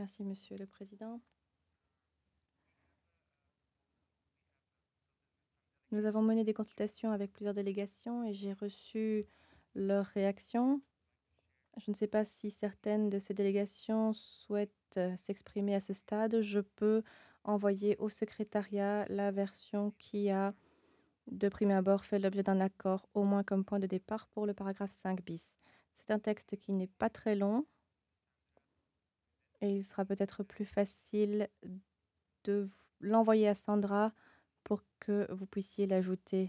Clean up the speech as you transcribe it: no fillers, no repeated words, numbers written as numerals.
Merci, Monsieur le Président. Nous avons mené des consultations avec plusieurs délégations et j'ai reçu leurs réactions. Je ne sais pas si certaines de ces délégations souhaitent s'exprimer à ce stade. Je peux envoyer au secrétariat la version qui a, de prime abord, fait l'objet d'un accord, au moins comme point de départ pour le paragraphe 5 bis. C'est un texte qui n'est pas très long et il sera peut-être plus facile de l'envoyer à Sandra pour que vous puissiez l'ajouter